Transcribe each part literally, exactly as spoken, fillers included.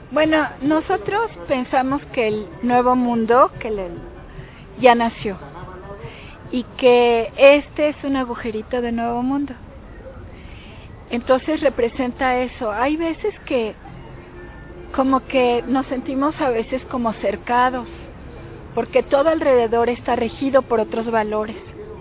Bueno, nosotros pensamos que el nuevo mundo que le, ya nació y que este es un agujerito de nuevo mundo. Entonces representa eso. Hay veces que como que nos sentimos a veces como cercados, porque todo alrededor está regido por otros valores.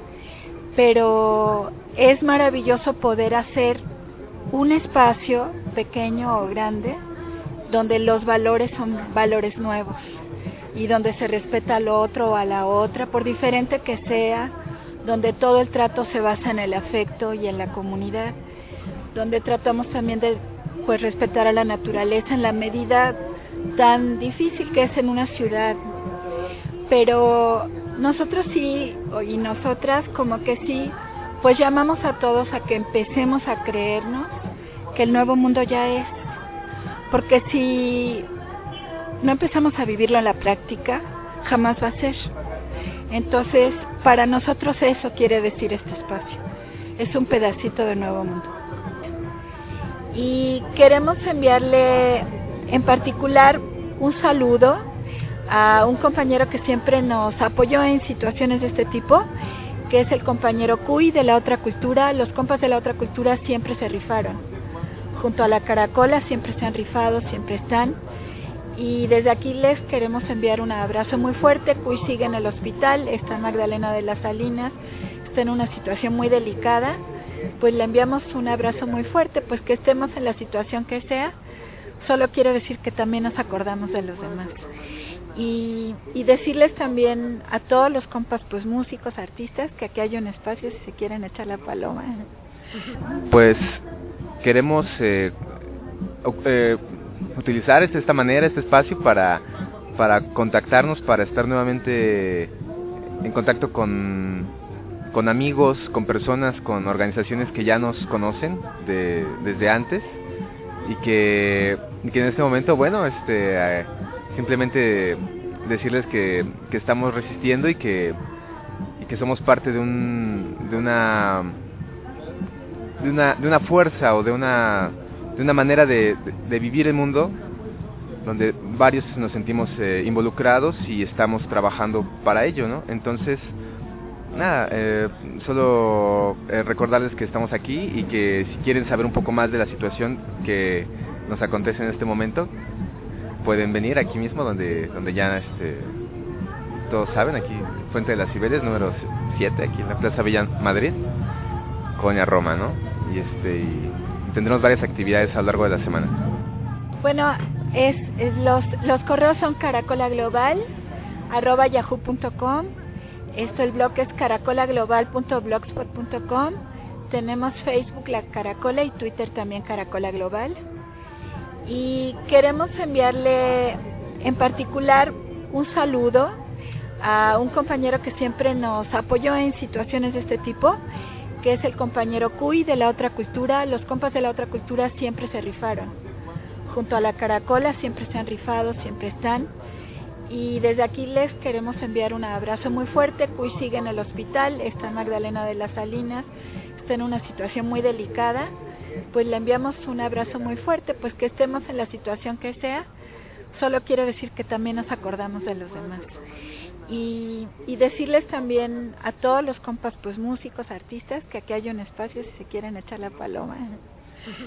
Pero es maravilloso poder hacer un espacio pequeño o grande donde los valores son valores nuevos y donde se respeta al otro o a la otra, por diferente que sea, donde todo el trato se basa en el afecto y en la comunidad, donde tratamos también de pues respetar a la naturaleza en la medida tan difícil que es en una ciudad. Pero nosotros sí, y nosotras como que sí, pues llamamos a todos a que empecemos a creernos que el nuevo mundo ya es. Porque si no empezamos a vivirlo en la práctica, jamás va a ser. Entonces, para nosotros eso quiere decir este espacio. Es un pedacito de nuevo mundo. Y queremos enviarle en particular un saludo a un compañero que siempre nos apoyó en situaciones de este tipo, que es el compañero Cuy de La Otra Cultura. Los compas de La Otra Cultura siempre se rifaron. Junto a la Caracola siempre se han rifado, siempre están. Y desde aquí les queremos enviar un abrazo muy fuerte. Cuy sigue en el hospital, está en Magdalena de las Salinas, está en una situación muy delicada. Pues le enviamos un abrazo muy fuerte, pues que estemos en la situación que sea, solo quiere decir que también nos acordamos de los demás. Y, y decirles también a todos los compas, pues músicos, artistas, que aquí hay un espacio si se quieren echar la paloma. Pues queremos eh, eh, utilizar de esta manera, este espacio para, para contactarnos, para estar nuevamente en contacto con, con amigos, con personas, con organizaciones que ya nos conocen de, desde antes y que, y que en este momento, bueno, este eh, simplemente decirles que, que estamos resistiendo y que, y que somos parte de un de una de una de una fuerza o de una de una manera de, de, de vivir el mundo donde varios nos sentimos eh, involucrados y estamos trabajando para ello, ¿no? Entonces, nada, eh, solo eh, recordarles que estamos aquí y que si quieren saber un poco más de la situación que nos acontece en este momento, pueden venir aquí mismo donde donde ya este todos saben, aquí Fuente de las Cibeles número siete, aquí en la Plaza Villa Madrid, Colonia Roma, ¿no? Y este y tendremos varias actividades a lo largo de la semana. Bueno, es, es los los correos son caracolaglobal arroba yahoo punto com. Esto, el blog es caracolaglobal punto blogspot punto com. Tenemos Facebook La Caracola y Twitter también Caracola Global. Y queremos enviarle en particular un saludo a un compañero que siempre nos apoyó en situaciones de este tipo, que es el compañero Cuy de La Otra Cultura. Los compas de La Otra Cultura siempre se rifaron. Junto a la Caracola siempre se han rifado, siempre están. Y desde aquí les queremos enviar un abrazo muy fuerte. Cuy sigue en el hospital, está en Magdalena de las Salinas, está en una situación muy delicada. Pues le enviamos un abrazo muy fuerte, pues que estemos en la situación que sea, solo quiere decir que también nos acordamos de los demás. Y, y decirles también a todos los compas, pues músicos, artistas, que aquí hay un espacio si se quieren echar la paloma.